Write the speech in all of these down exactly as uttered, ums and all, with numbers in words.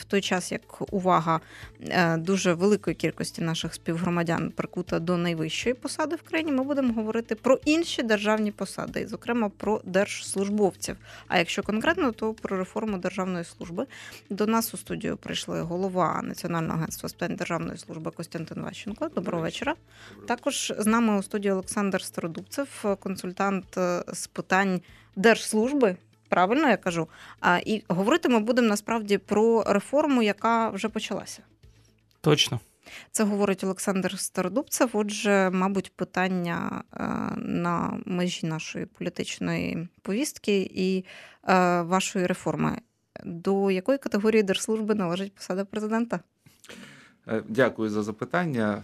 той час, як увага дуже великої кількості наших співгромадян прикута до найвищої посади в країні, ми будемо говорити про інші державні посади, зокрема про держслужбовців. А якщо конкретно, то про реформу державної служби. До нас у студію прийшли голова Національного агентства з питань державної служби Костянтин Ващенко. Доброго вечора. Також з нами у студії Олександр Стародубцев, консультант з питань держслужби. Правильно я кажу? А, і говорити ми будемо насправді про реформу, яка вже почалася. Точно. Це говорить Олександр Стародубцев. Отже, мабуть, питання е, на межі нашої політичної повістки і е, вашої реформи. До якої категорії держслужби належить посада президента? Дякую за запитання.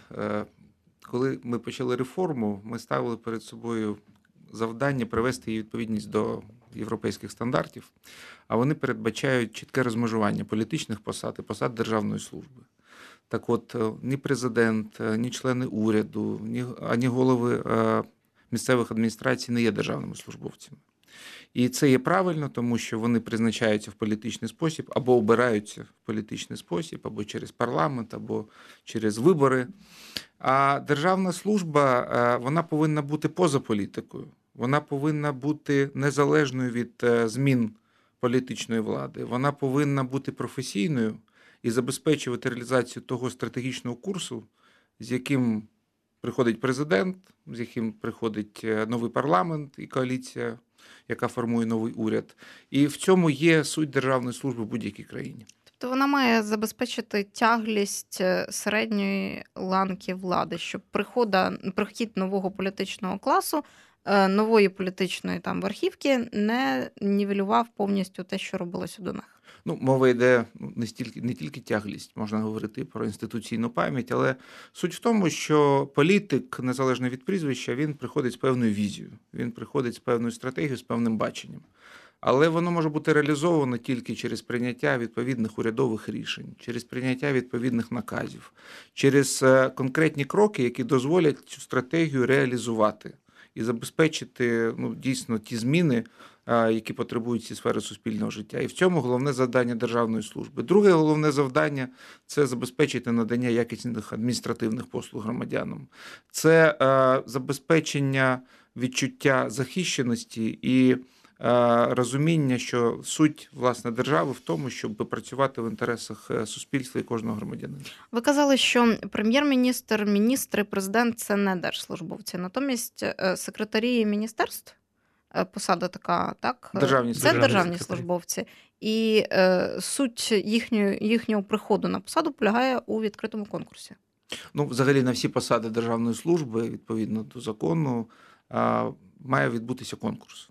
Коли ми почали реформу, ми ставили перед собою завдання привести її відповідність до європейських стандартів, а вони передбачають чітке розмежування політичних посад і посад державної служби. Так от, ні президент, ні члени уряду, ні, ані голови місцевих адміністрацій не є державними службовцями. І це є правильно, тому що вони призначаються в політичний спосіб, або обираються в політичний спосіб, або через парламент, або через вибори. А державна служба, вона повинна бути поза політикою. Вона повинна бути незалежною від змін політичної влади. Вона повинна бути професійною і забезпечувати реалізацію того стратегічного курсу, з яким приходить президент, з яким приходить новий парламент і коаліція, яка формує новий уряд. І в цьому є суть державної служби в будь-якій країні. Тобто вона має забезпечити тяглість середньої ланки влади, щоб прихода, прихід нового політичного класу, нової політичної там верхівки не нівелював повністю те, що робилося до них. Ну, мова йде не стільки, не тільки тяглість, можна говорити про інституційну пам'ять, але суть в тому, що політик, незалежно від прізвища, він приходить з певною візією, він приходить з певною стратегією, з певним баченням. Але воно може бути реалізовано тільки через прийняття відповідних урядових рішень, через прийняття відповідних наказів, через конкретні кроки, які дозволять цю стратегію реалізувати і забезпечити ну, дійсно ті зміни, які потребують ці сфери суспільного життя. І в цьому головне завдання державної служби. Друге головне завдання – це забезпечити надання якісних адміністративних послуг громадянам. Це е, забезпечення відчуття захищеності і е, розуміння, що суть, власне, держави в тому, щоб працювати в інтересах суспільства і кожного громадянина. Ви казали, що прем'єр-міністр, міністри, президент – це не держслужбовці. Натомість секретарі міністерств, посада така, так? Державні, це державні, державні службовці. І е, суть їхнього, їхнього приходу на посаду полягає у відкритому конкурсі. Ну, взагалі, на всі посади державної служби, відповідно до закону, а, має відбутися конкурс.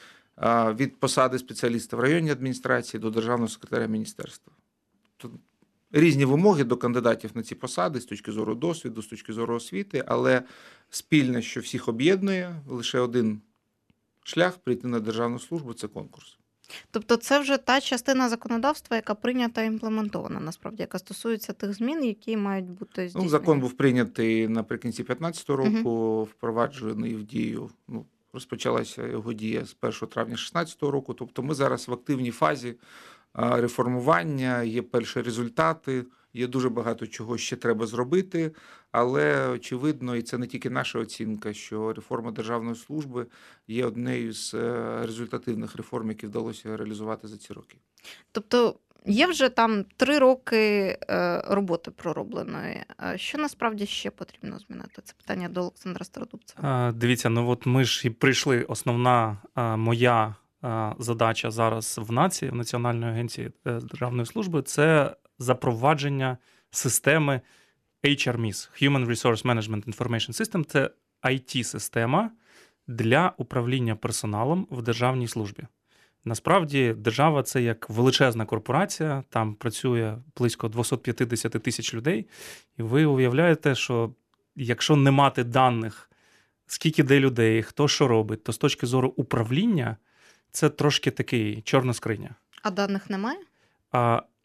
А, від посади спеціаліста в районній адміністрації до державного секретаря міністерства. Тут різні вимоги до кандидатів на ці посади з точки зору досвіду, з точки зору освіти, але спільне, що всіх об'єднує, лише один шлях прийти на державну службу – це конкурс. Тобто це вже та частина законодавства, яка прийнята і імплементована, насправді, яка стосується тих змін, які мають бути здійснені. Ну, закон був прийнятий наприкінці п'ятнадцятого року, угу. впроваджений в дію, ну, розпочалася його дія з першого травня шістнадцятого року, тобто ми зараз в активній фазі реформування, є перші результати, є дуже багато чого ще треба зробити, але очевидно, і це не тільки наша оцінка, що реформа державної служби є однією з результативних реформ, які вдалося реалізувати за ці роки. Тобто є вже там три роки роботи проробленої. Що насправді ще потрібно змінити? Це питання до Олександра Стародубцева. Дивіться, ну от ми ж і прийшли, основна моя задача зараз в НАЦІ, в Національної агенції державної служби, це запровадження системи ейч ар ем і ес, Human Resource Management Information System. Це ай ті-система для управління персоналом в державній службі. Насправді, держава – це як величезна корпорація, там працює близько двісті п'ятдесят тисяч людей, і ви уявляєте, що якщо не мати даних, скільки де людей, хто що робить, то з точки зору управління це трошки такий чорна скриня. А даних немає? А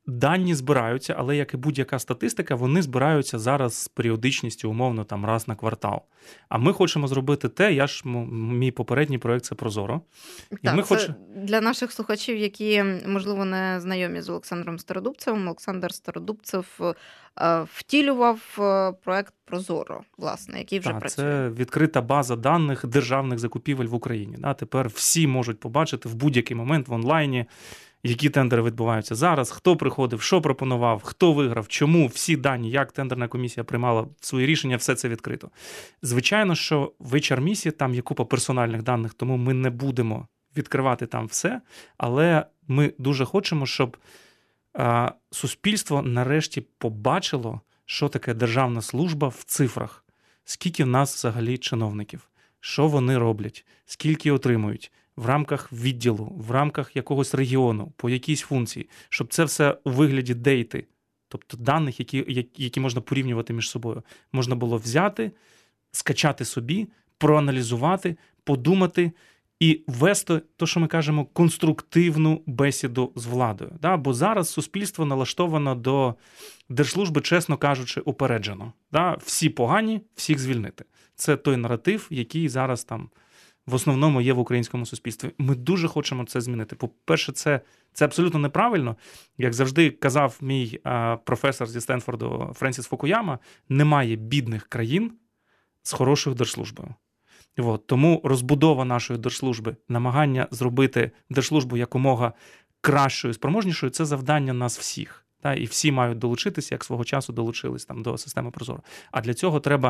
дані збираються, але як і будь-яка статистика, вони збираються зараз з періодичністю, умовно, там раз на квартал. А ми хочемо зробити те, я ж, мій попередній проєкт – це Прозоро. І так, ми це хоч... для наших слухачів, які, можливо, не знайомі з Олександром Стародубцевим. Олександр Стародубцев втілював проєкт Прозоро, власне, який вже так, працює. Це відкрита база даних державних закупівель в Україні. Да? Тепер всі можуть побачити в будь-який момент в онлайні, які тендери відбуваються зараз, хто приходив, що пропонував, хто виграв, чому, всі дані, як тендерна комісія приймала свої рішення, все це відкрито. Звичайно, що в ейч ар-місі там є купа персональних даних, тому ми не будемо відкривати там все, але ми дуже хочемо, щоб а, суспільство нарешті побачило, що таке державна служба в цифрах, скільки в нас взагалі чиновників, що вони роблять, скільки отримують, в рамках відділу, в рамках якогось регіону, по якійсь функції, щоб це все у вигляді дейти, тобто даних, які, які можна порівнювати між собою, можна було взяти, скачати собі, проаналізувати, подумати і вести, то, що ми кажемо, конструктивну бесіду з владою. Да? Бо зараз суспільство налаштовано до держслужби, чесно кажучи, упереджено. Да? Всі погані, всіх звільнити. Це той наратив, який зараз там в основному є в українському суспільстві. Ми дуже хочемо це змінити. По-перше, це, це абсолютно неправильно. Як завжди казав мій а, професор зі Стенфорду Френсіс Фукуяма, немає бідних країн з хорошою держслужбою. От. Тому розбудова нашої держслужби, намагання зробити держслужбу якомога кращою, спроможнішою – це завдання нас всіх. Та? І всі мають долучитися, як свого часу долучились там, до системи Прозоро. А для цього треба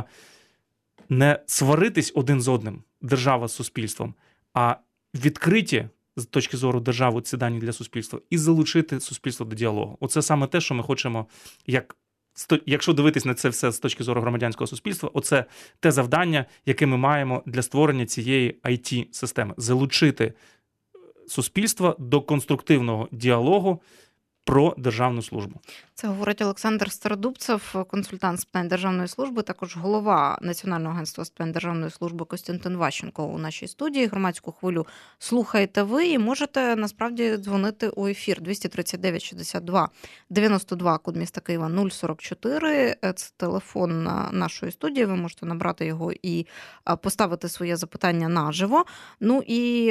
не сваритись один з одним, держава з суспільством, а відкриті з точки зору держави ці дані для суспільства і залучити суспільство до діалогу. Оце саме те, що ми хочемо, як, якщо дивитись на це все з точки зору громадянського суспільства, оце те завдання, яке ми маємо для створення цієї ай ті-системи. Залучити суспільство до конструктивного діалогу про державну службу. Це говорить Олександр Стародубцев, консультант з питань державної служби, також голова Національного агентства з питань державної служби Костянтин Ващенко у нашій студії. Громадську хвилю слухаєте ви і можете насправді дзвонити у ефір двісті тридцять дев'ять шістдесят два дев'яносто два, код міста Києва нуль сорок чотири. Це телефон нашої студії, ви можете набрати його і поставити своє запитання наживо. Ну і,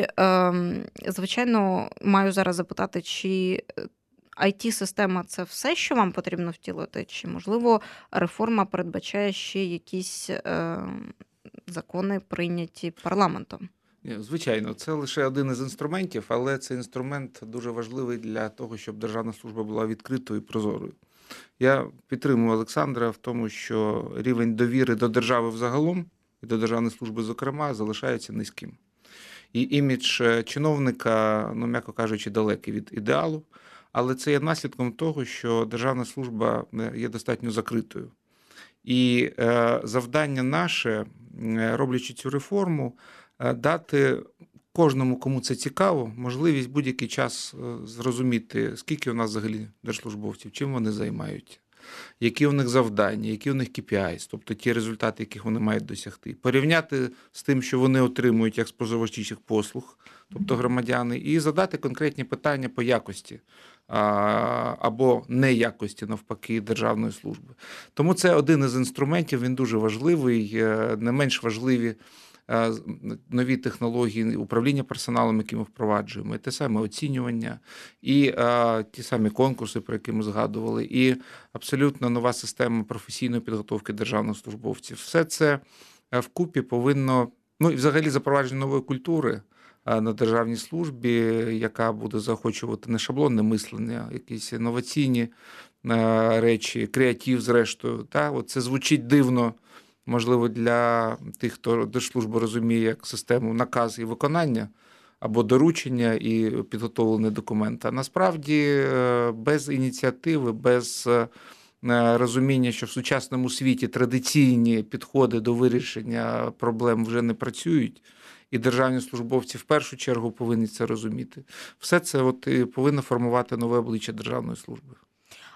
звичайно, маю зараз запитати, чи ай ті-система – це все, що вам потрібно втілити? Чи, можливо, реформа передбачає ще якісь е, закони, прийняті парламентом? Звичайно, це лише один із інструментів, але цей інструмент дуже важливий для того, щоб державна служба була відкритою і прозорою. Я підтримую Олександра в тому, що рівень довіри до держави взагалом і до державної служби, зокрема, залишається низьким. І імідж чиновника, ну, м'яко кажучи, далекий від ідеалу. Але це є наслідком того, що державна служба є достатньо закритою. І е, завдання наше, роблячи цю реформу, дати кожному, кому це цікаво, можливість будь-який час зрозуміти, скільки у нас взагалі держслужбовців, чим вони займаються, які у них завдання, які у них кей пі ай, тобто ті результати, яких вони мають досягти. Порівняти з тим, що вони отримують як споживачів послуг, тобто громадяни, і задати конкретні питання по якості або неякості, навпаки, державної служби. Тому це один із інструментів, він дуже важливий, не менш важливі нові технології управління персоналом, які ми впроваджуємо, і те саме оцінювання, і а, ті самі конкурси, про які ми згадували, і абсолютно нова система професійної підготовки державних службовців. Все це вкупі повинно, ну і взагалі запровадження нової культури на державній службі, яка буде заохочувати не шаблонне мислення, якісь інноваційні речі, креатив зрештою. Та? От це звучить дивно, можливо, для тих, хто держслужбу розуміє як систему наказ і виконання, або доручення і підготовлений документ. А насправді без ініціативи, без розуміння, що в сучасному світі традиційні підходи до вирішення проблем вже не працюють, і державні службовці в першу чергу повинні це розуміти. Все це от і повинно формувати нове обличчя державної служби.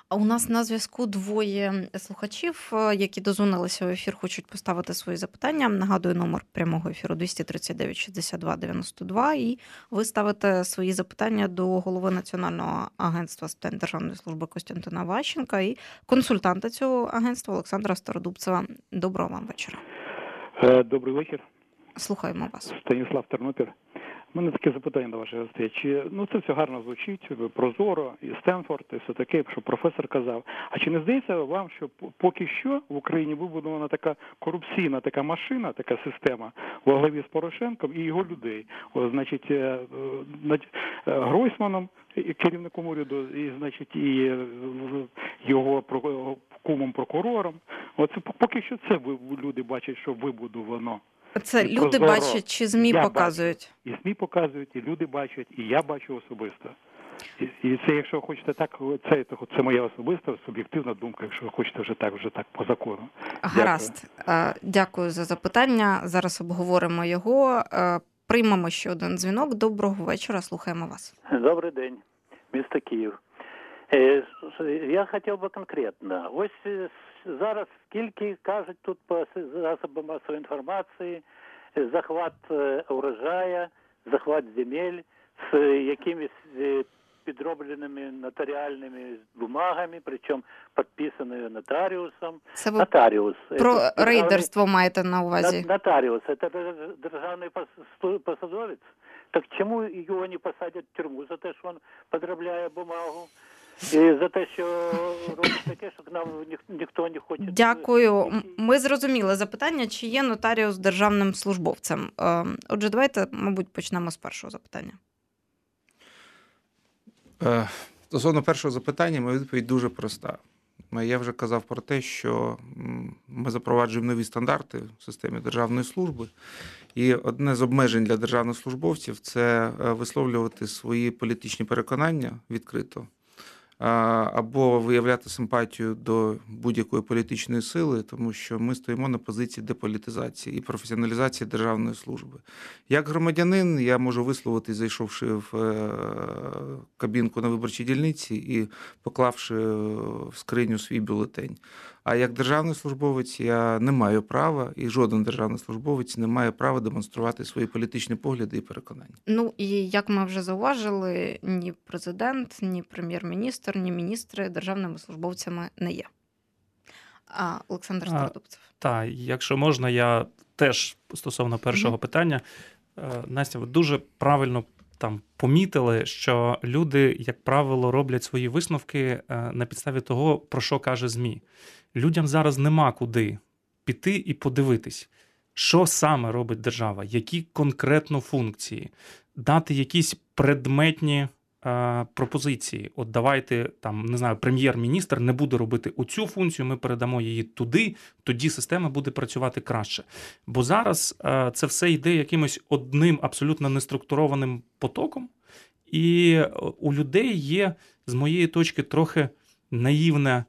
А у нас на зв'язку двоє слухачів, е, які дозвонилися в ефір, хочуть поставити свої запитання. Нагадую, номер прямого ефіру двісті тридцять дев'ять шістдесят два дев'яносто два. І ви ставите свої запитання до голови Національного агентства з питань державної служби Костянтина Ващенка і консультанта цього агентства Олександра Стародубцева. Доброго вам вечора. Добрий вечір. Слухаємо вас. Станіслав Тернопіль. У мене таке запитання до вашої гостей. Чи ну це все гарно звучить, прозоро, і Стенфорд, і все таке, що професор казав. А чи не здається вам, що поки що в Україні вибудована така корупційна така машина, така система во главі з Порошенком і його людей? О, значить, над Гройсманом, керівником уряду, і значить, і його кумом прокурором. Оце поки що це люди бачать, що вибудовано. Це І люди прозоро. бачать, чи ЗМІ Я показують? бачу. І ЗМІ показують, і люди бачать, і я бачу особисто. І, і це, якщо хочете так, це, це моя особиста, суб'єктивна думка, якщо хочете вже так, вже так по закону. Гаразд. Дякую. Дякую за запитання. Зараз обговоримо його. Приймемо ще один дзвінок. Доброго вечора, слухаємо вас. Добрий день, місто Київ. Я хотів би конкретно. Ось зараз скільки кажуть тут по засобам масової інформації, захват урожаю, захват земель з якимись підробленими нотаріальними бумагами, причому підписаною нотаріусом. Це ви Нотаріус. про це рейдерство маєте на увазі? Нотаріус. Це державний посадовець. Так чому його не посадять в тюрму за те, що він підробляє бумагу? І за те, що робить таке, що к нам ніх, ніхто не хоче... Дякую. Ми зрозуміли запитання, чи є нотаріус державним службовцем. Отже, давайте, мабуть, почнемо з першого запитання. Стосовно першого запитання, моя відповідь дуже проста. Я вже казав про те, що ми запроваджуємо нові стандарти в системі державної служби. І одне з обмежень для державних службовців – це висловлювати свої політичні переконання відкрито, або виявляти симпатію до будь-якої політичної сили, тому що ми стоїмо на позиції деполітизації і професіоналізації державної служби. Як громадянин я можу висловити, зайшовши в кабінку на виборчій дільниці і поклавши в скриню свій бюлетень. А як державний службовець я не маю права, і жоден державний службовець не має права демонструвати свої політичні погляди і переконання. Ну і як ми вже зауважили, ні президент, ні прем'єр-міністр, ні міністри державними службовцями не є. А Олександр Стародубцев. Так, якщо можна, я теж стосовно першого mm-hmm. питання. Настя, ви дуже правильно там помітили, що люди, як правило, роблять свої висновки на підставі того, про що каже ЗМІ. Людям зараз нема куди піти і подивитись, що саме робить держава, які конкретно функції, дати якісь предметні е, пропозиції. От давайте, там, не знаю, прем'єр-міністр не буде робити оцю функцію, ми передамо її туди, тоді система буде працювати краще. Бо зараз е, це все йде якимось одним абсолютно неструктурованим потоком, і у людей є, з моєї точки, трохи наївне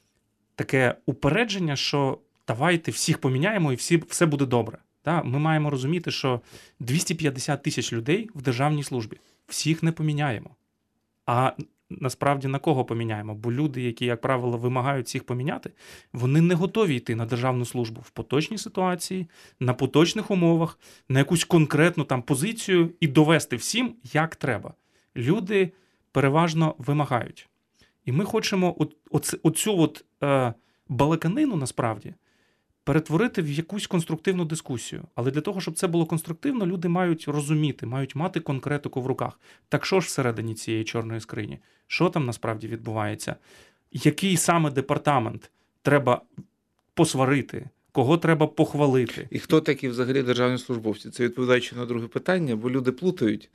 таке упередження, що давайте всіх поміняємо і всі, все буде добре. Да? Ми маємо розуміти, що двісті п'ятдесят тисяч людей в державній службі. Всіх не поміняємо. А насправді на кого поміняємо? Бо люди, які, як правило, вимагають всіх поміняти, вони не готові йти на державну службу в поточній ситуації, на поточних умовах, на якусь конкретну там позицію і довести всім, як треба. Люди переважно вимагають. І ми хочемо от, оц, оцю от, е, балаканину, насправді, перетворити в якусь конструктивну дискусію. Але для того, щоб це було конструктивно, люди мають розуміти, мають мати конкретику в руках. Так що ж всередині цієї чорної скрині? Що там насправді відбувається? Який саме департамент треба посварити? Кого треба похвалити? І хто такі взагалі державні службовці? Це відповідаючи на друге питання, бо люди плутають.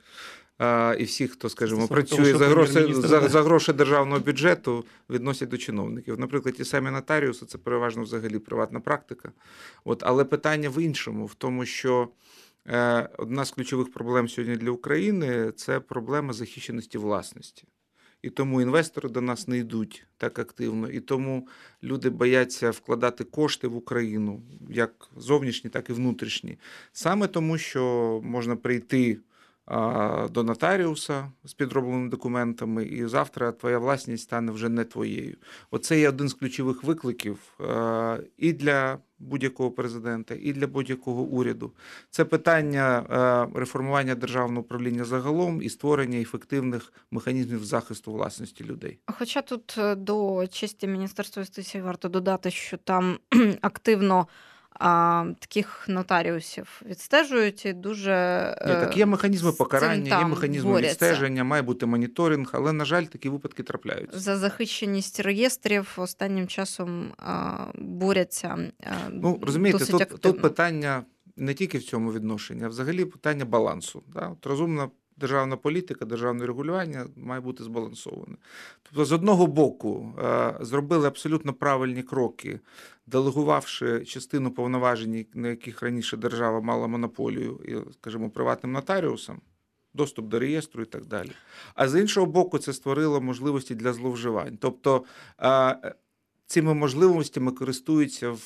І всі, хто, скажімо, працює за гроші, за, за гроші державного бюджету, відносять до чиновників. Наприклад, ті самі нотаріуси – це переважно взагалі приватна практика. От, але питання в іншому, в тому, що е, одна з ключових проблем сьогодні для України – це проблема захищеності власності. І тому інвестори до нас не йдуть так активно, і тому люди бояться вкладати кошти в Україну, як зовнішні, так і внутрішні. Саме тому, що можна прийти до нотаріуса з підробленими документами, і завтра твоя власність стане вже не твоєю. Оце є один з ключових викликів і для будь-якого президента, і для будь-якого уряду. Це питання реформування державного управління загалом і створення ефективних механізмів захисту власності людей. Хоча тут до честі Міністерства юстиції варто додати, що там активно а таких нотаріусів відстежують і дуже... Ні, так є механізми покарання, є механізми борються. відстеження, має бути моніторинг, але, на жаль, такі випадки трапляються. За захищеність реєстрів останнім часом а, борються а, ну, розумієте, досить тут, активно. тут питання не тільки в цьому відношенні, а взагалі питання балансу. Да? От розумна державна політика, державне регулювання має бути збалансоване. Тобто, з одного боку, зробили абсолютно правильні кроки, делегувавши частину повноважень, на яких раніше держава мала монополію, і, скажімо, приватним нотаріусам, доступ до реєстру і так далі. А з іншого боку, це створило можливості для зловживань. Тобто, цими можливостями користуються в,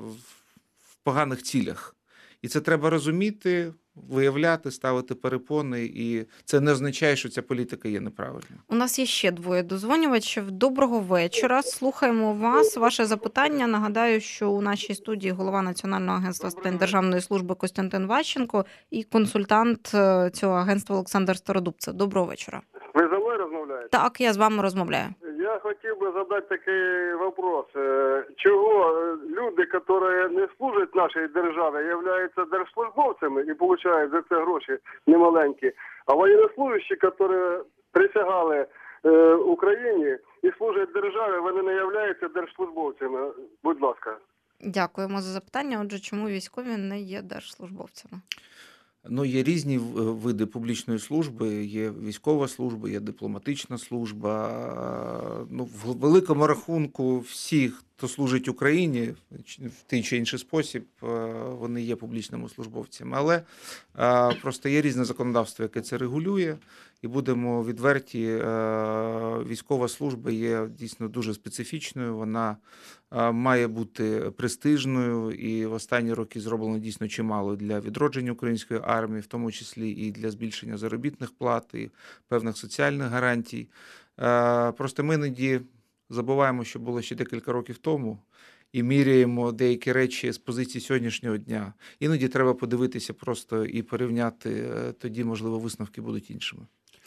в поганих цілях. І це треба розуміти, виявляти, ставити перепони, і це не означає, що ця політика є неправильною. У нас є ще двоє дозвонювачів. Доброго вечора. Слухаємо вас. Ваше запитання. Нагадаю, що у нашій студії голова Національного агентства з питань державної служби Костянтин Ващенко і консультант цього агентства Олександр Стародубцев. Доброго вечора. Ви за мною розмовляєте? Так, я з вами розмовляю. Я хотів би задати такий вопрос. Чого люди, які не служать нашій державі, являються держслужбовцями і отримують за це гроші немаленькі, а воєннослужащі, які присягали Україні і служать державі, вони не являються держслужбовцями? Будь ласка. Дякуємо за запитання. Отже, чому військові не є держслужбовцями? Ну, є різні види публічної служби, є військова служба, є дипломатична служба. Ну, в великому рахунку всі, хто служить Україні в той чи інший спосіб, вони є публічними службовцями. Але просто є різне законодавство, яке це регулює. І будемо відверті, військова служба є дійсно дуже специфічною, вона має бути престижною, і в останні роки зроблено дійсно чимало для відродження української армії, в тому числі і для збільшення заробітних плат, і певних соціальних гарантій. Просто ми іноді забуваємо, що було ще декілька років тому, і міряємо деякі речі з позиції сьогоднішнього дня. Іноді треба подивитися просто і порівняти, тоді, можливо, висновки будуть іншими.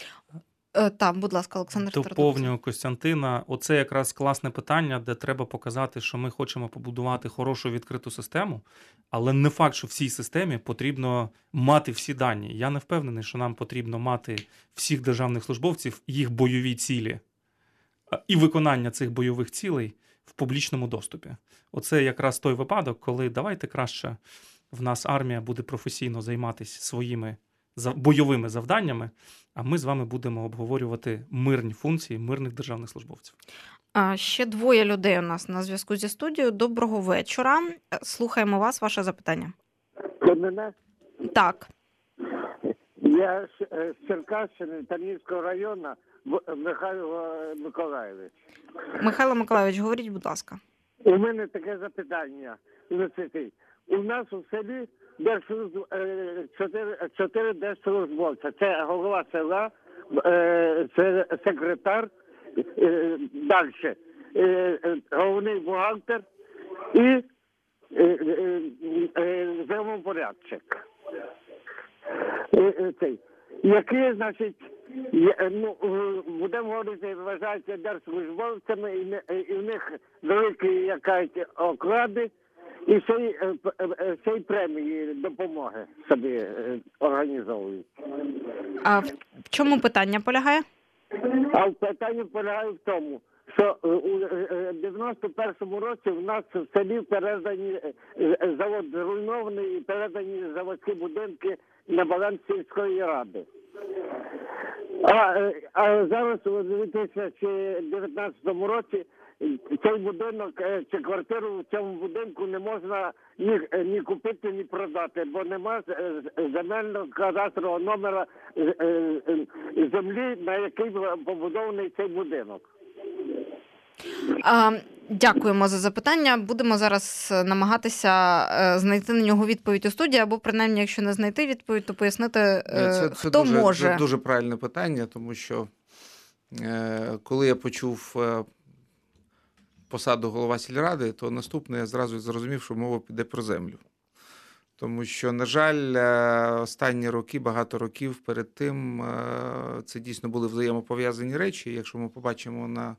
Так, будь ласка, Олександр Стародубцев. Доповнюю Костянтина. Оце якраз класне питання, де треба показати, що ми хочемо побудувати хорошу відкриту систему, але не факт, що в цій системі потрібно мати всі дані. Я не впевнений, що нам потрібно мати всіх державних службовців, їх бойові цілі і виконання цих бойових цілей в публічному доступі. Оце якраз той випадок, коли давайте краще в нас армія буде професійно займатися своїми бойовими завданнями, а ми з вами будемо обговорювати мирні функції мирних державних службовців. А ще двоє людей у нас на зв'язку зі студією. Доброго вечора. Слухаємо вас, ваше запитання. Це мене? Так. Я з Черкащини, Тарнівського району, Михайло Миколаївич. Михайло Миколаївич, говоріть, будь ласка. У мене таке запитання. У нас у селі держслужб... чотири, чотири держслужбовця. Це голова села, це секретар, далі головний бухгалтер і землепорядчик. Які, значить, ну, будемо говорити, вважаються держслужбовцями, і в них великі якась оклади, і ще й, ще й премії допомоги собі організовують. А в чому питання полягає? А питання полягає в тому, що у дев'яносто першому році в нас в селі передані, завод зруйнований і передані заводські будинки на баланс сільської ради. А, а зараз у дві тисячі дев'ятнадцятому році цей будинок чи квартиру в цьому будинку не можна ні, ні купити, ні продати, бо нема земельного кадастрового номера землі, на який побудований цей будинок. А, Дякуємо за запитання. Будемо зараз намагатися знайти на нього відповідь у студії, або принаймні, якщо не знайти відповідь, то пояснити, це, хто це дуже, може. Це дуже правильне питання, тому що е, коли я почув е, посаду голова сільради, то наступне я зразу зрозумів, що мова піде про землю. Тому що, на жаль, останні роки, багато років перед тим, це дійсно були взаємопов'язані речі. Якщо ми побачимо на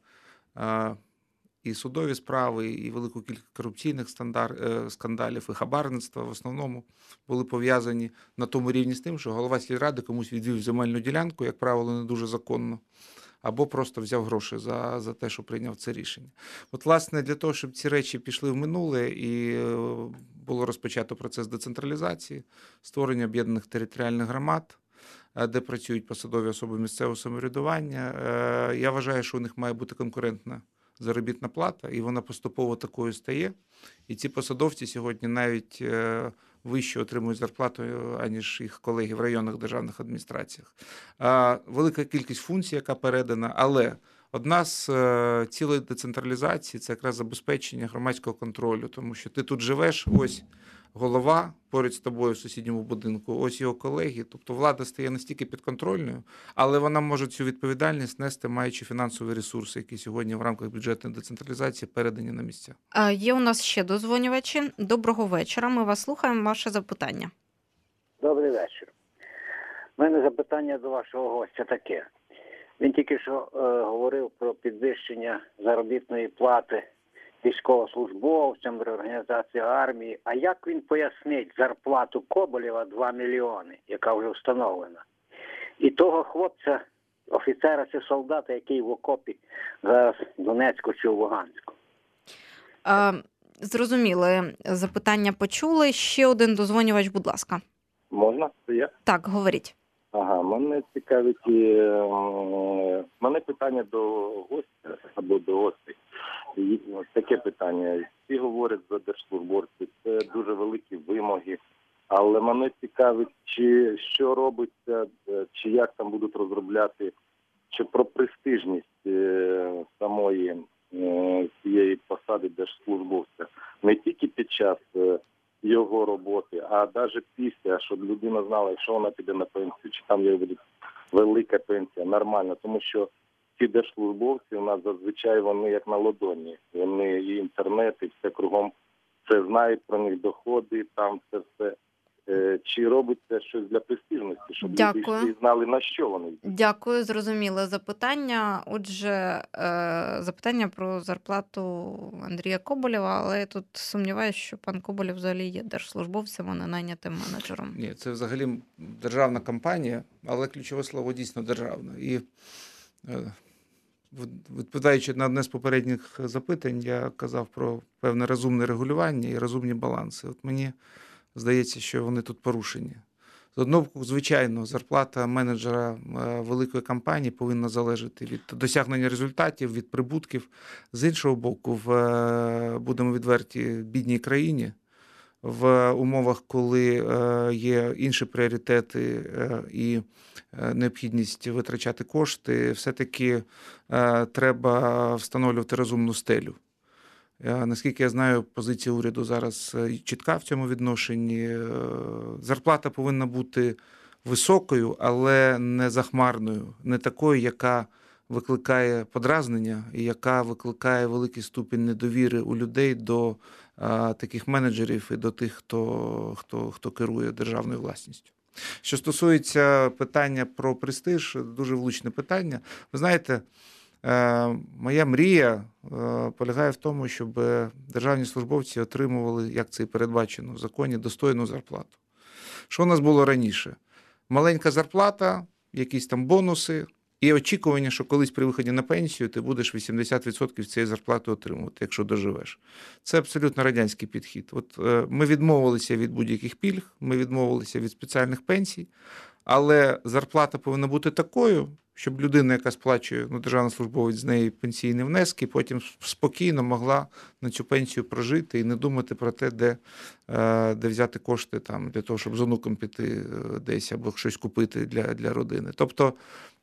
і судові справи, і велику кількість корупційних скандалів, і хабарництва в основному були пов'язані на тому рівні з тим, що голова сільради комусь відвів земельну ділянку, як правило, не дуже законно, або просто взяв гроші за, за те, що прийняв це рішення. От, власне, для того, щоб ці речі пішли в минуле і було розпочато процес децентралізації, створення об'єднаних територіальних громад, де працюють посадові особи місцевого самоврядування, я вважаю, що у них має бути конкурентна заробітна плата, і вона поступово такою стає. І ці посадовці сьогодні навіть вище отримують зарплату, аніж їх колеги в районних державних адміністраціях. Велика кількість функцій, яка передана, але одна з цілей децентралізації – це якраз забезпечення громадського контролю, тому що ти тут живеш, ось голова поряд з тобою в сусідньому будинку, ось його колеги. Тобто влада стає настільки підконтрольною, але вона може цю відповідальність нести, маючи фінансові ресурси, які сьогодні в рамках бюджетної децентралізації передані на місця. Є у нас ще дозвонювачі. Доброго вечора. Ми вас слухаємо. Ваше запитання. Добрий вечір. У мене запитання до вашого гостя таке. Він тільки що е, говорив про підвищення заробітної плати військовослужбовцям, реорганізацію армії. А як він пояснить зарплату Коболєва два мільйони, яка вже встановлена? І того хлопця, офіцера чи солдата, який в окопі зараз в Донецьку чи в Луганську? А, зрозуміли. Запитання почули. Ще один дозвонювач, будь ласка. Можна? Це я? Так, говоріть. Ага, мене цікавить, е, мене питання до гостя або до гостей. І, ось таке питання. Всі говорять за держслужбовців, це дуже великі вимоги, але мене цікавить, чи що робиться, чи як там будуть розробляти, чи про престижність е, самої е, цієї посади держслужбовця. Не тільки під час е, його роботи, а навіть після, щоб людина знала, якщо вона піде на пенсію, чи там є велика пенсія, нормально, тому що ці держслужбовці у нас зазвичай вони як на ладоні, вони і інтернет, і все кругом це знають, про них доходи, там це все. Чи робиться щось для престижності, щоб Дякую. люди всі знали, на що вони? Дякую, зрозуміле запитання. Отже, запитання про зарплату Андрія Коболєва, але я тут сумніваюся, що пан Коболєв взагалі є держслужбовцем, а не найнятим менеджером. Ні, це взагалі державна компанія, але ключове слово дійсно державна. І відповідаючи на одне з попередніх запитань, я казав про певне розумне регулювання і розумні баланси. От мені здається, що вони тут порушені. З одного боку, звичайно, зарплата менеджера великої компанії повинна залежати від досягнення результатів, від прибутків. З іншого боку, в, будемо відверті, бідній країні, в умовах, коли є інші пріоритети і необхідність витрачати кошти, все-таки треба встановлювати розумну стелю. Наскільки я знаю, позиція уряду зараз чітка в цьому відношенні. Зарплата повинна бути високою, але не захмарною, не такою, яка викликає подразнення і яка викликає великий ступінь недовіри у людей до а, таких менеджерів і до тих, хто, хто, хто керує державною власністю. Що стосується питання про престиж, дуже влучне питання. Ви знаєте, моя мрія полягає в тому, щоб державні службовці отримували, як це і передбачено в законі, достойну зарплату. Що у нас було раніше? Маленька зарплата, якісь там бонуси і очікування, що колись при виході на пенсію ти будеш вісімдесят відсотків цієї зарплати отримувати, якщо доживеш. Це абсолютно радянський підхід. От ми відмовилися від будь-яких пільг, ми відмовилися від спеціальних пенсій, але зарплата повинна бути такою, щоб людина, яка сплачує, ну, державний службовець з неї пенсійні внески, потім спокійно могла на цю пенсію прожити і не думати про те, де, де взяти кошти там, для того, щоб з онуком піти десь або щось купити для, для родини. Тобто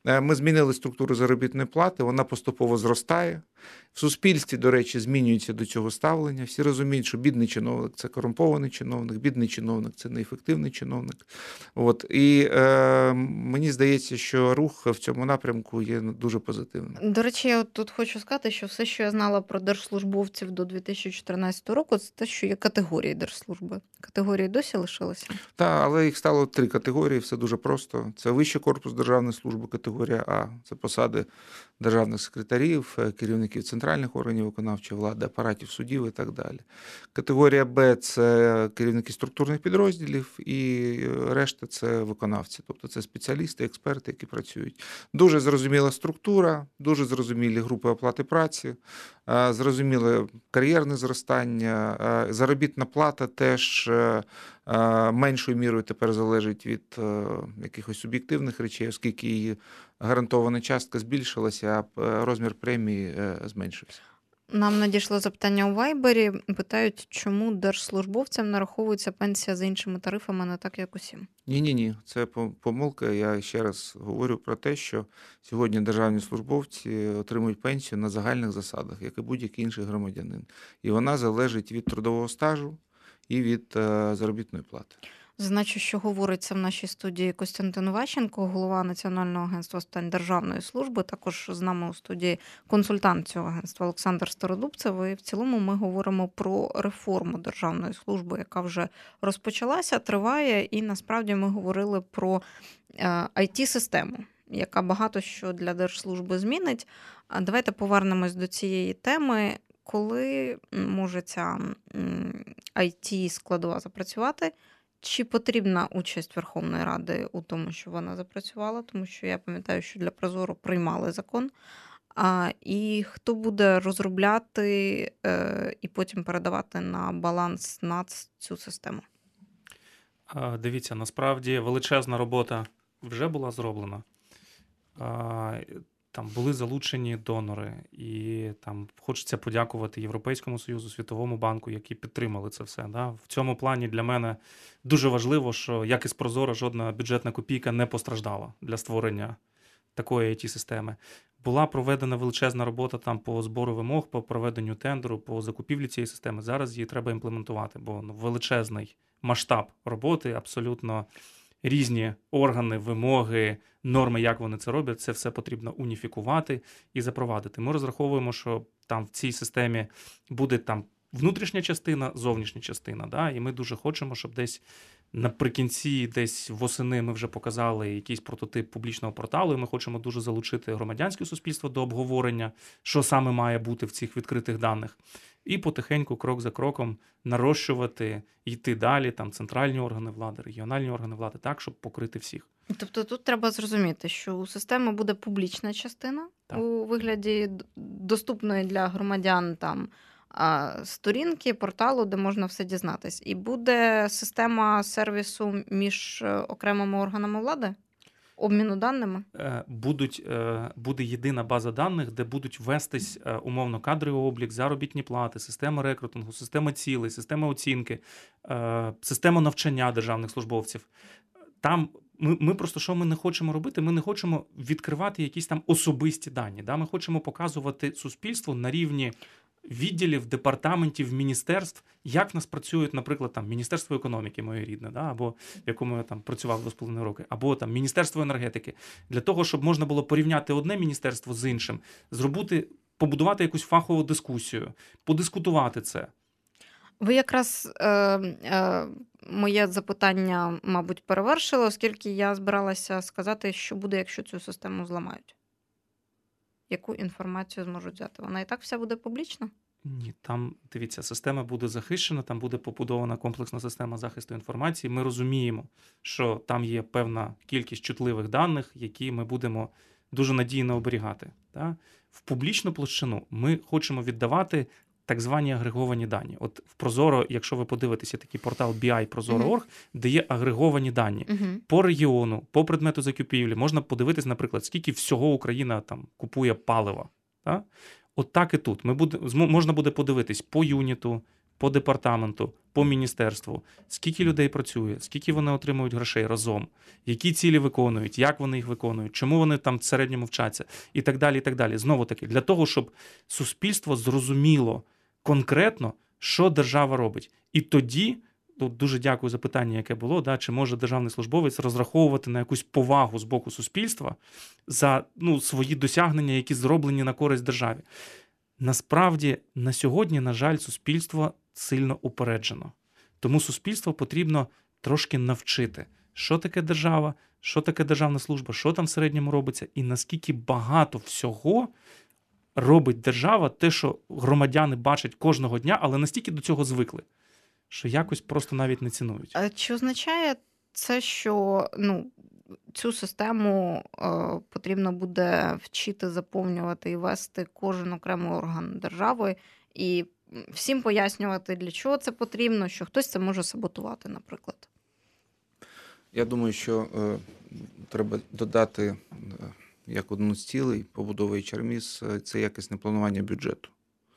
Ми змінили структуру заробітної плати, вона поступово зростає. В суспільстві, до речі, змінюється до цього ставлення. Всі розуміють, що бідний чиновник – це корумпований чиновник, бідний чиновник – це неефективний чиновник. От. І е, мені здається, що рух в цьому напрямку є дуже позитивним. До речі, я тут хочу сказати, що все, що я знала про держслужбовців до дві тисячі чотирнадцятого року, це те, що є категорії держслужби. Категорії досі лишилися? Так, але їх стало три категорії, все дуже просто. Це вищий корпус державної служби, категорія А, це посади державних секретарів, керівників центральних органів виконавчої влади, апаратів судів і так далі. Категорія Б – це керівники структурних підрозділів, і решта – це виконавці, тобто це спеціалісти, експерти, які працюють. Дуже зрозуміла структура, дуже зрозумілі групи оплати праці, зрозуміле кар'єрне зростання, заробітна плата теж меншою мірою тепер залежить від якихось суб'єктивних речей, оскільки її гарантована частка збільшилася, а розмір премії зменшився. Нам надійшло запитання у Вайбері. Питають, чому держслужбовцям нараховується пенсія за іншими тарифами, не так, як усім? Ні-ні-ні, це помилка. Я ще раз говорю про те, що сьогодні державні службовці отримують пенсію на загальних засадах, як і будь-який інший громадянин. І вона залежить від трудового стажу і від заробітної плати. Значить, що говориться в нашій студії Костянтин Ващенко, голова Національного агентства з питань державної служби. Також з нами у студії консультант цього агентства Олександр Стародубцев. І в цілому ми говоримо про реформу державної служби, яка вже розпочалася, триває. І насправді ми говорили про ай ті-систему, яка багато що для держслужби змінить. Давайте повернемось до цієї теми. Коли може ця ай ті-складова запрацювати? Чи потрібна участь Верховної Ради у тому, що вона запрацювала? Тому що я пам'ятаю, що для Прозоро приймали закон. А, і хто буде розробляти е, і потім передавати на баланс НАЦ цю систему? А, дивіться, насправді величезна робота вже була зроблена. А, Там були залучені донори, і там хочеться подякувати Європейському Союзу, Світовому банку, які підтримали це все. Да? В цьому плані для мене дуже важливо, що, як і з Прозоро, жодна бюджетна копійка не постраждала для створення такої ай ті-системи. Була проведена величезна робота там по збору вимог, по проведенню тендеру, по закупівлі цієї системи. Зараз її треба імплементувати, бо ну, величезний масштаб роботи, абсолютно різні органи, вимоги, норми, як вони це роблять, це все потрібно уніфікувати і запровадити. Ми розраховуємо, що там в цій системі буде там внутрішня частина, зовнішня частина. Да? І ми дуже хочемо, щоб десь наприкінці, десь восени ми вже показали якийсь прототип публічного порталу, і ми хочемо дуже залучити громадянське суспільство до обговорення, що саме має бути в цих відкритих даних. І потихеньку, крок за кроком, нарощувати, йти далі, там центральні органи влади, регіональні органи влади, так, щоб покрити всіх. Тобто тут треба зрозуміти, що у системи буде публічна частина так. у вигляді доступної для громадян там сторінки, порталу, де можна все дізнатись. І буде система сервісу між окремими органами влади? Обміну даними? Будуть, буде єдина база даних, де будуть вестись умовно кадровий облік, заробітні плати, система рекрутингу, система цілей, система оцінки, система навчання державних службовців. Там ми, ми просто, що ми не хочемо робити, ми не хочемо відкривати якісь там особисті дані. Да? Ми хочемо показувати суспільству на рівні відділів, департаментів, міністерств, як в нас працюють, наприклад, там Міністерство економіки, моє рідне, да? Або в якому я там працював два з половиною роки, або там Міністерство енергетики. Для того, щоб можна було порівняти одне міністерство з іншим, зробити, побудувати якусь фахову дискусію, подискутувати це. Ви якраз е, е, моє запитання, мабуть, перевершили, оскільки я збиралася сказати, що буде, якщо цю систему зламають. Яку інформацію зможуть взяти? Вона і так вся буде публічна? Ні, там, дивіться, система буде захищена, там буде побудована комплексна система захисту інформації. Ми розуміємо, що там є певна кількість чутливих даних, які ми будемо дуже надійно оберігати. Так? В публічну площину ми хочемо віддавати так звані агреговані дані. От в Прозоро, якщо ви подивитеся такий портал бі ай Прозоро точка орг, uh-huh. де є агреговані дані. Uh-huh. По регіону, по предмету закупівлі, можна подивитись, наприклад, скільки всього Україна там купує палива. Так? От так і тут. Ми буде, можна буде подивитись по юніту, по по департаменту, по міністерству, скільки людей працює, скільки вони отримують грошей разом, які цілі виконують, як вони їх виконують, чому вони там в середньому вчаться і так далі, і так далі. Знову-таки, для того, щоб суспільство зрозуміло конкретно, що держава робить. І тоді, тут дуже дякую за питання, яке було, да, чи може державний службовець розраховувати на якусь повагу з боку суспільства за ну, свої досягнення, які зроблені на користь державі. Насправді, на сьогодні, на жаль, суспільство сильно упереджено. Тому суспільство потрібно трошки навчити, що таке держава, що таке державна служба, що там в середньому робиться, і наскільки багато всього робить держава, те, що громадяни бачать кожного дня, але настільки до цього звикли, що якось просто навіть не цінують. А чи означає це, що ну, цю систему е, потрібно буде вчити, заповнювати і вести кожен окремий орган держави, і всім пояснювати, для чого це потрібно, що хтось це може саботувати, наприклад? Я думаю, що е, треба додати, е, як одну з цілей побудови ейч ар ем і ес, це якісне планування бюджету.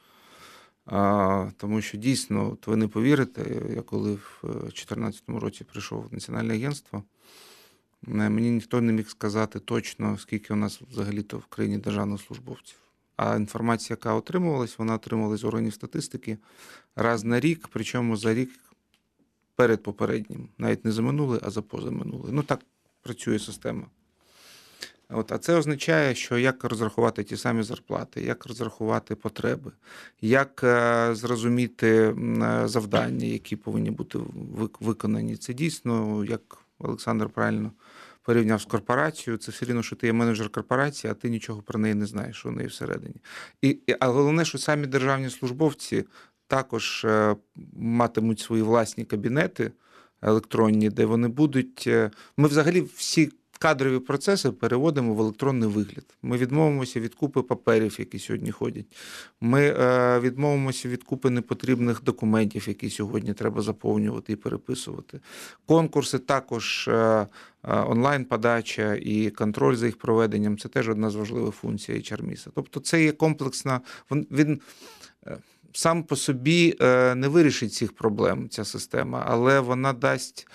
А, тому що дійсно, от ви не повірите, я коли в дві тисячі чотирнадцятому році прийшов в Національне агентство, мені ніхто не міг сказати точно, скільки у нас взагалі-то в країні державних службовців. А інформація, яка отримувалась, вона отримувалась з органів статистики раз на рік, причому за рік перед попереднім. Навіть не за минулий, а за позаминулий. Ну так працює система. От, а це означає, що як розрахувати ті самі зарплати, як розрахувати потреби, як е, зрозуміти е, завдання, які повинні бути виконані. Це дійсно, як Олександр правильно порівняв з корпорацією, це все рівно, що ти є менеджер корпорації, а ти нічого про неї не знаєш, що в неї всередині. І, і, а головне, що самі державні службовці також е, матимуть свої власні кабінети електронні, де вони будуть... Е, ми взагалі всі кадрові процеси переводимо в електронний вигляд. Ми відмовимося від купи паперів, які сьогодні ходять. Ми е, відмовимося від купи непотрібних документів, які сьогодні треба заповнювати і переписувати. Конкурси також, е, онлайн-подача і контроль за їх проведенням – це теж одна з важливих функцій ейч ар ем і ес. Тобто це є комплексна... Він е, сам по собі е, не вирішить цих проблем, ця система, але вона дасть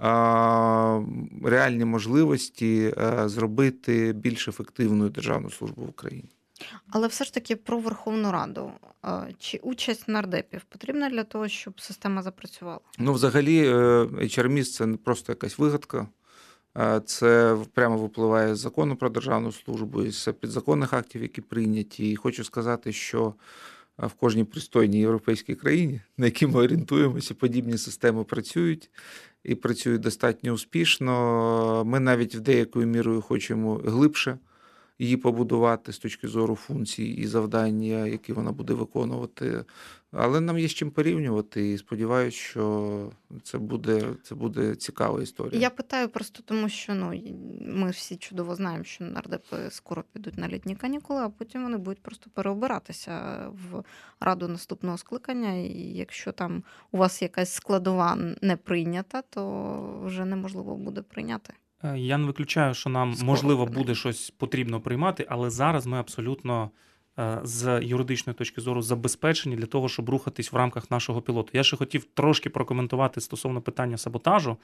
реальні можливості зробити більш ефективною державну службу в Україні. Але все ж таки про Верховну Раду. Чи участь нардепів потрібна для того, щоб система запрацювала? Ну, взагалі, ейч ар ем і ес – це не просто якась вигадка. Це прямо випливає з закону про державну службу, із підзаконних актів, які прийняті. І хочу сказати, що в кожній пристойній європейській країні, на якій ми орієнтуємося, подібні системи працюють. І працюють достатньо успішно. Ми навіть в деякою мірою хочемо глибше її побудувати з точки зору функцій і завдання, які вона буде виконувати. Але нам є з чим порівнювати і сподіваюся, що це буде, це буде цікава історія. Я питаю просто тому, що ну, ми всі чудово знаємо, що нардепи скоро підуть на літні канікули, а потім вони будуть просто переобиратися в раду наступного скликання. І якщо там у вас якась складова не прийнята, то вже неможливо буде прийняти. Я не виключаю, що нам, скоро, можливо, буде щось потрібно приймати, але зараз ми абсолютно з юридичної точки зору забезпечені для того, щоб рухатись в рамках нашого пілоту. Я ще хотів трошки прокоментувати стосовно питання саботажу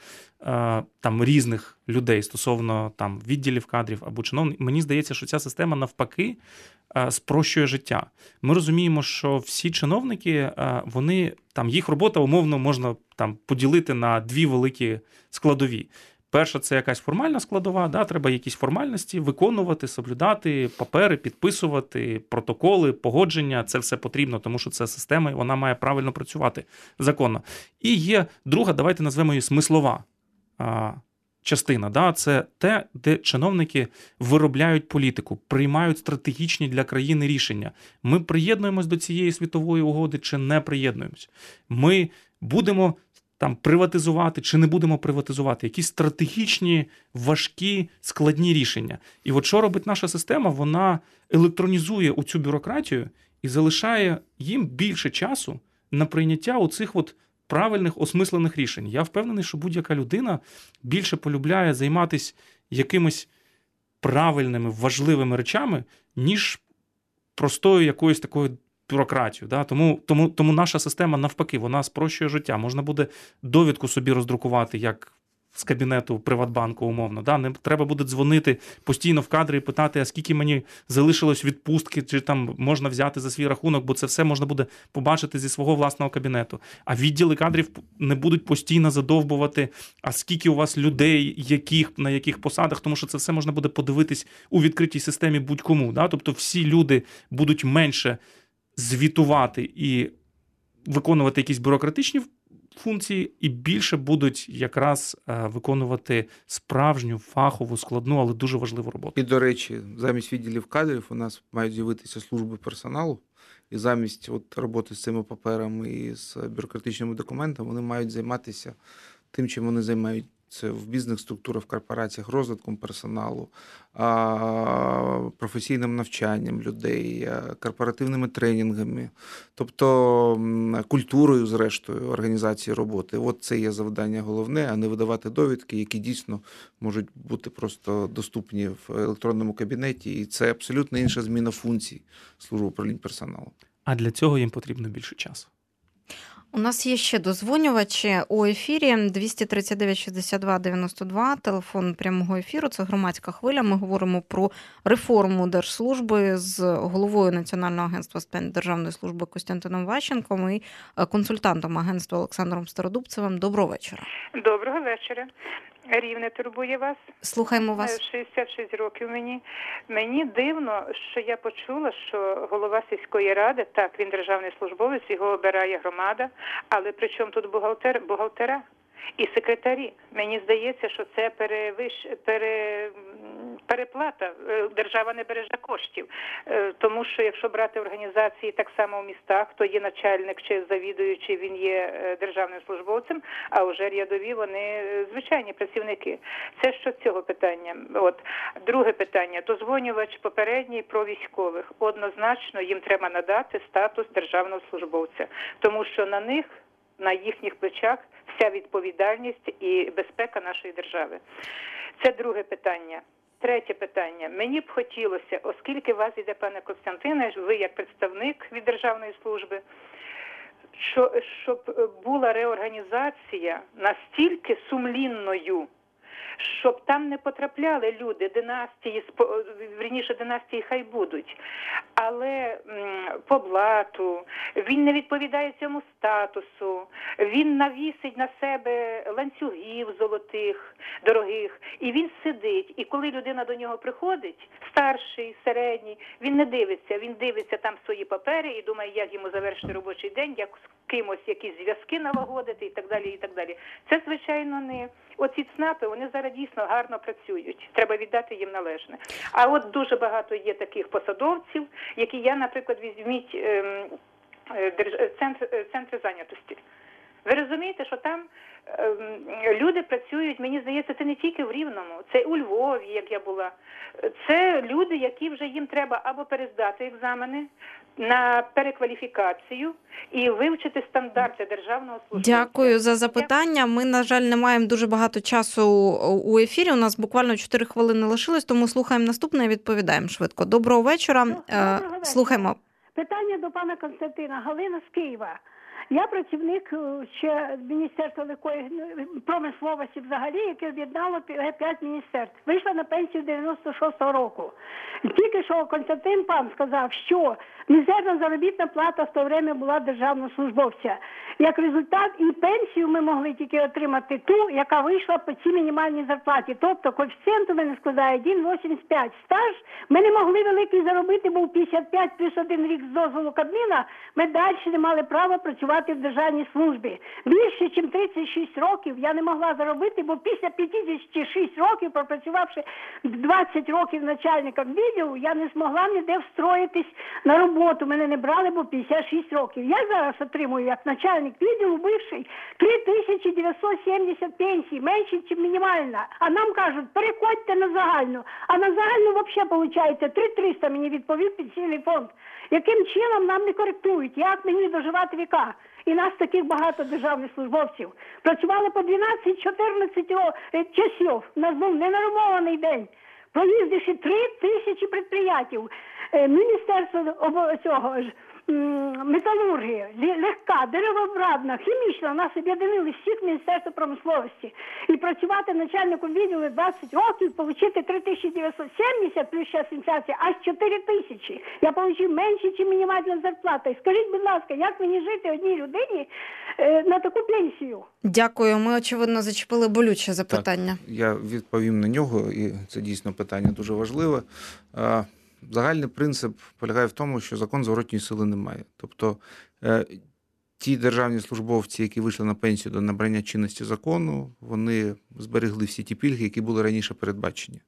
там різних людей стосовно там відділів кадрів або чиновників. Мені здається, що ця система навпаки спрощує життя. Ми розуміємо, що всі чиновники, вони там їх робота умовно можна там поділити на дві великі складові. Перша – це якась формальна складова, да, треба якісь формальності виконувати, соблюдати, папери, підписувати, протоколи, погодження. Це все потрібно, тому що це система, і вона має правильно працювати законно. І є друга, давайте назвемо її смислова а, частина. Да, це те, де чиновники виробляють політику, приймають стратегічні для країни рішення. Ми приєднуємось до цієї світової угоди чи не приєднуємось. Ми будемо там приватизувати чи не будемо приватизувати, якісь стратегічні, важкі, складні рішення. І от що робить наша система? Вона електронізує оцю бюрократію і залишає їм більше часу на прийняття оцих от правильних, осмислених рішень. Я впевнений, що будь-яка людина більше полюбляє займатися якимись правильними, важливими речами, ніж простою якоюсь такою бюрократію. Да? Тому, тому, тому наша система навпаки, вона спрощує життя. Можна буде довідку собі роздрукувати, як з кабінету Приватбанку умовно. Да? Не треба буде дзвонити постійно в кадри і питати, а скільки мені залишилось відпустки, чи там можна взяти за свій рахунок, бо це все можна буде побачити зі свого власного кабінету. А відділи кадрів не будуть постійно задовбувати, а скільки у вас людей, яких, на яких посадах, тому що це все можна буде подивитись у відкритій системі будь-кому. Да? Тобто всі люди будуть менше звітувати і виконувати якісь бюрократичні функції, і більше будуть якраз виконувати справжню, фахову, складну, але дуже важливу роботу. І, до речі, замість відділів кадрів у нас мають з'явитися служби персоналу, і замість от роботи з цими паперами і з бюрократичними документами вони мають займатися тим, чим вони займаються в бізнес-структурах, в корпораціях, розвитком персоналу, професійним навчанням людей, корпоративними тренінгами, тобто культурою, зрештою, організації роботи. От це є завдання головне, а не видавати довідки, які дійсно можуть бути просто доступні в електронному кабінеті. І це абсолютно інша зміна функцій служби управління персоналу. А для цього їм потрібно більше часу. У нас є ще дозвонювачі у ефірі двісті тридцять дев'ять шістдесят два дев'яносто два, телефон прямого ефіру, це громадська хвиля. Ми говоримо про реформу держслужби з головою Національного агентства з питань державної служби Костянтином Ващенком і консультантом агентства Олександром Стародубцевим. Доброго вечора. Доброго вечора. Рівне турбує вас. Слухаємо вас. шістдесят шість років мені. Мені дивно, що я почула, що голова сільської ради, так, він державний службовець, його обирає громада, але при чому тут бухгалтер, бухгалтера і секретарі? Мені здається, що це перевищ, пере, переплата. Держава не береже коштів. Тому що якщо брати організації так само в містах, то є начальник чи завідуючий, він є державним службовцем, а вже рядові вони звичайні працівники. Це що цього питання. От. Друге питання. Дозвонювач попередній про військових. Однозначно їм треба надати статус державного службовця. Тому що на них, на їхніх плечах вся відповідальність і безпека нашої держави. Це друге питання. Третє питання. Мені б хотілося, оскільки вас іде, пане Костянтине, ви як представник від державної служби, що, щоб була реорганізація настільки сумлінною, щоб там не потрапляли люди, династії, вірніше династії хай будуть, але м, по блату, він не відповідає цьому статусу, він навісить на себе ланцюгів золотих, дорогих, і він сидить, і коли людина до нього приходить, старший, середній, він не дивиться, він дивиться там свої папери і думає, як йому завершити робочий день, як з кимось якісь зв'язки налагодити і так далі, і так далі. Це, звичайно, не... Оці ЦНАПи, вони зараз дійсно гарно працюють. Треба віддати їм належне. А от дуже багато є таких посадовців, які я, наприклад, візьміть ем, держ... центр, центри зайнятості. Ви розумієте, що там ем, люди працюють, мені здається, це не тільки в Рівному, це у Львові, як я була. Це люди, які вже їм треба або перездати екзамени на перекваліфікацію і вивчити стандарти державного службовця. Дякую за запитання. Ми, на жаль, не маємо дуже багато часу у ефірі. У нас буквально чотири хвилини лишилось, тому слухаємо наступне і відповідаємо швидко. Доброго вечора. Доброго вечора. Слухаємо. Питання до пана Константина. Галина з Києва. Я працівник ще Міністерства легкої промисловості взагалі, яке об'єднало п'ять міністерств. Вийшла на пенсію дев'яносто шостого року. Тільки що Константин пан сказав, що мізерна заробітна плата в то время була державного службовця. Як результат, і пенсію ми могли тільки отримати ту, яка вийшла по цій мінімальній зарплаті. Тобто коефіцієнт у мене складає один цілих вісімдесят п'ять. Стаж ми не могли великий заробити, був п'ятдесят п'ять плюс один рік з дозволу Кабміна. Ми далі не мали права працювати в державній службі. Більше, ніж тридцять шість років я не могла заробити, бо після п'ятдесят шість років, пропрацювавши двадцять років начальником відділу, я не змогла ніде встроїтись на роботу. Мене не брали, бо п'ятдесят шість років. Я зараз отримую, як начальник відділу бивший, три тисячі дев'ятсот сімдесят пенсій, менше, ніж мінімальна. А нам кажуть, переходьте на загальну. А на загальну взагалі, виходить, три тисячі триста мені відповів пенсійний фонд. Яким чином нам не коректують? Як мені доживати віка? І нас таких багато державних службовців. Працювали по дванадцять-чотирнадцять часів. У нас був ненормований день. Проїздивши три тисячі підприємств. Міністерство цього ж металургія, легка, деревообробна, хімічна, нас об'єднали всіх Міністерства промисловості. І працювати начальником відділу двадцять років, отримати три тисячі дев'ятсот сімдесят, плюс зараз інфляція, аж чотири тисячі. Я отримую менше, ніж мінімальна зарплата. І скажіть, будь ласка, як мені жити одній людині е, на таку пенсію? Дякую. Ми, очевидно, зачепили болюче запитання. Так, я відповім на нього, і це дійсно питання дуже важливе. Загальний принцип полягає в тому, що закон зворотньої сили немає. Тобто ті державні службовці, які вийшли на пенсію до набрання чинності закону, вони зберегли всі ті пільги, які були раніше передбачені.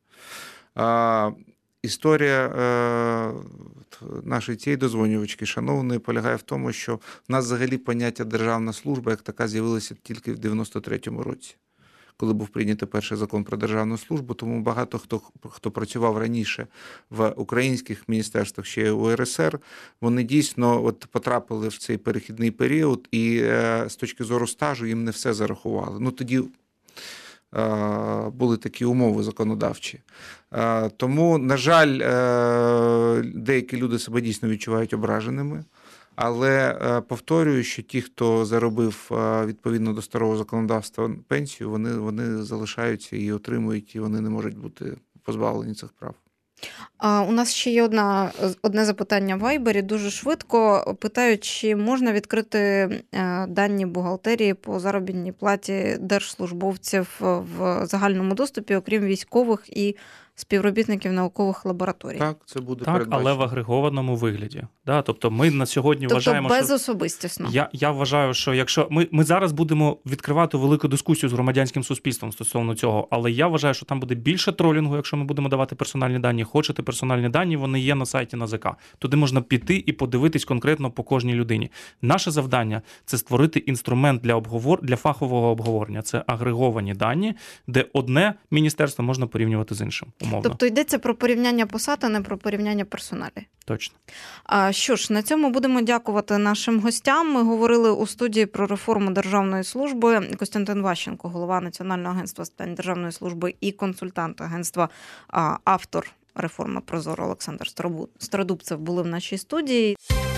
Історія нашої цієї дозвонювачки, шановної, полягає в тому, що в нас взагалі поняття державна служба як така з'явилася тільки в дев'яносто третьому році, коли був прийнятий перший закон про державну службу, тому багато хто, хто працював раніше в українських міністерствах, ще у ер ес ер, вони дійсно от потрапили в цей перехідний період і е, з точки зору стажу їм не все зарахували. Ну тоді е, були такі умови законодавчі. Е, тому, на жаль, е, деякі люди себе дійсно відчувають ображеними. Але повторюю, що ті, хто заробив відповідно до старого законодавства пенсію, вони, вони залишаються і отримують, і вони не можуть бути позбавлені цих прав. А у нас ще є одна, одне запитання в Вайбері. Дуже швидко питають, чи можна відкрити дані бухгалтерії по заробітній платі держслужбовців в загальному доступі, окрім військових і співробітників наукових лабораторій. Так, це буде так, передбачено. Але в агрегованому вигляді. Да? Тобто ми на сьогодні тобто вважаємо, безособистісно. що... Я, я вважаю, що якщо... Ми, ми зараз будемо відкривати велику дискусію з громадянським суспільством стосовно цього, але я вважаю, що там буде більше тролінгу, якщо ми будемо давати персональні дані. Хочете персональні дані, вони є на сайті НАЗК. Туди можна піти і подивитись конкретно по кожній людині. Наше завдання – це створити інструмент для, обговор... для фахового обговорення. Це агреговані дані, де одне міністерство можна порівнювати з іншим. Умовно. Тобто йдеться про порівняння посад, а не про порівняння персоналі. Точно. А що ж, на цьому будемо дякувати нашим гостям. Ми говорили у студії про реформу державної служби. Костянтин Ващенко, голова Національного агентства з питань державної служби і консультант агентства, автор реформи «Прозоро» Олександр Стародубцев були в нашій студії.